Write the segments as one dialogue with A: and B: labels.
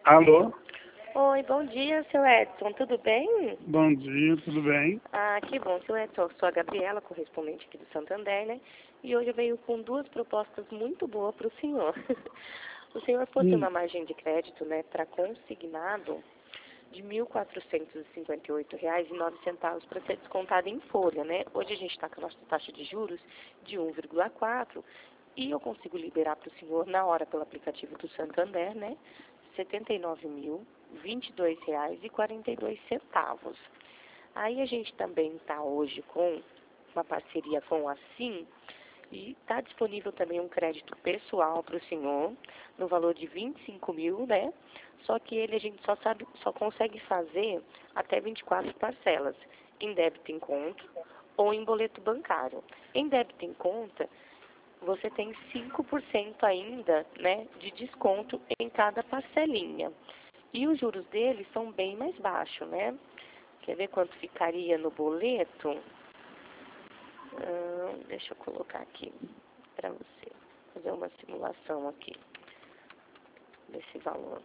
A: Alô?
B: Oi, bom dia, seu Edson. Tudo bem?
A: Bom dia, tudo bem?
B: Ah, que bom, seu Edson. Eu sou a Gabriela, correspondente aqui do Santander, né? E hoje eu venho com duas propostas muito boas para o senhor. O senhor possui uma margem de crédito, né, para consignado de R$ 1.458,09 para ser descontado em folha, né? Hoje a gente está com a nossa taxa de juros de 1,4 e eu consigo liberar para o senhor na hora pelo aplicativo do Santander, né? R$ 79.022,42. Aí a gente também está hoje com uma parceria com a Sim e está disponível também um crédito pessoal para o senhor no valor de 25 mil, né? Só que ele a gente só consegue fazer até 24 parcelas, em débito em conta ou em boleto bancário. Em débito em conta, você tem 5% ainda, né, de desconto em cada parcelinha. E os juros deles são bem mais baixos, né? Quer ver quanto ficaria no boleto? Deixa eu colocar aqui para você fazer uma simulação aqui desse valor.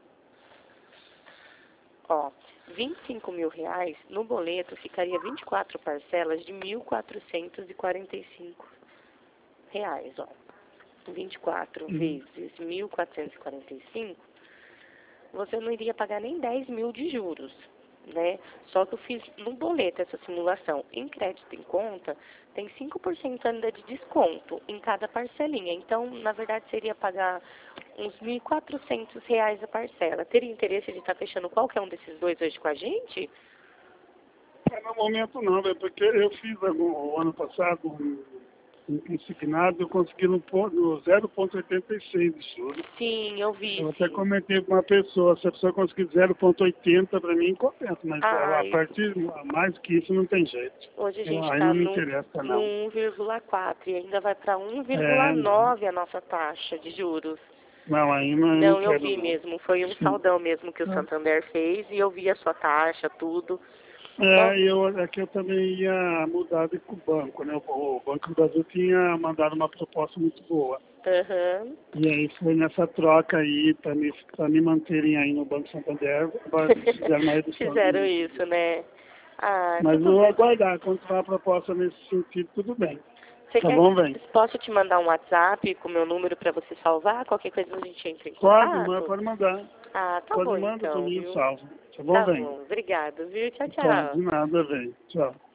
B: Ó, R$ 25.000 no boleto ficaria 24 parcelas de R$ 1.445, ó. 24 vezes 1.445, você não iria pagar nem 10 mil de juros, né? Só que eu fiz no boleto essa simulação. Em crédito em conta, tem 5% ainda de desconto em cada parcelinha. Então, na verdade, seria pagar uns R$ 1.400 a parcela. Teria interesse de estar fechando qualquer um desses dois hoje com a gente?
A: No momento não, é porque eu fiz o ano passado um consignado, eu consegui no 0,86 de juros.
B: Sim, eu vi,
A: Eu até
B: sim.
A: comentei com uma pessoa, se a pessoa conseguir 0,80 para mim, compensa, mas a
B: Ai,
A: partir mais que isso não tem jeito.
B: hoje a gente
A: Aí
B: está
A: não me
B: no
A: interessa não.
B: 1,4 e ainda vai para
A: É,
B: 1,9 a nossa taxa de juros.
A: não, aí não, eu não
B: Não, eu
A: quero
B: vi
A: não.
B: mesmo. Foi um
A: Sim.
B: saldão mesmo que o Santander fez e eu vi a sua taxa, tudo. Nossa,
A: Aqui eu também ia mudar de banco, né? O Banco do Brasil tinha mandado uma proposta muito boa.
B: aham.
A: E aí foi nessa troca aí, para me manterem aí no Banco Santander, eles fizeram uma redução de
B: Fizeram
A: mim.
B: isso, né? Ah,
A: Mas
B: tudo
A: vou
B: bem.
A: aguardar, quando tiver uma proposta nesse sentido, tudo bem.
B: Você
A: Tá
B: quer
A: bom, velho?
B: posso te mandar um WhatsApp com meu número para você salvar? Qualquer coisa a gente entra em
A: Pode,
B: contato?
A: pode mandar.
B: Ah, tá
A: Pode
B: bom
A: mandar para
B: então,
A: mim,
B: viu?
A: salvo. Tá bom,
B: Tá
A: velho?
B: bom. Obrigado, viu? Tchau,
A: Tá, de
B: tchau.
A: nada, velho. Tchau.